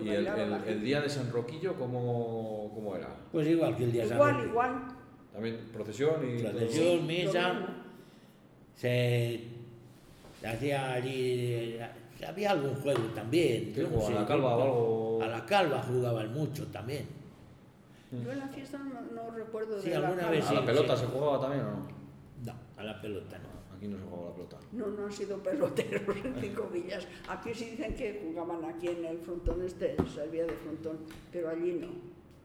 ¿Y el día de San Roquillo cómo era? Pues igual que el día de San Roquillo. Igual. También procesión y... Procesión, sí, misa. Se hacía allí... Había algún juego también. ¿Qué juego? ¿A la calva o algo? A la calva jugaban mucho también. Yo en la fiesta no recuerdo sí, de alguna la vez calva. ¿A la pelota se jugaba también o no? No, a la pelota no. Aquí no se jugaba a la pelota. No han sido peloteros en Cinco Villas. Aquí sí dicen que jugaban aquí en el frontón servía de frontón, pero allí no.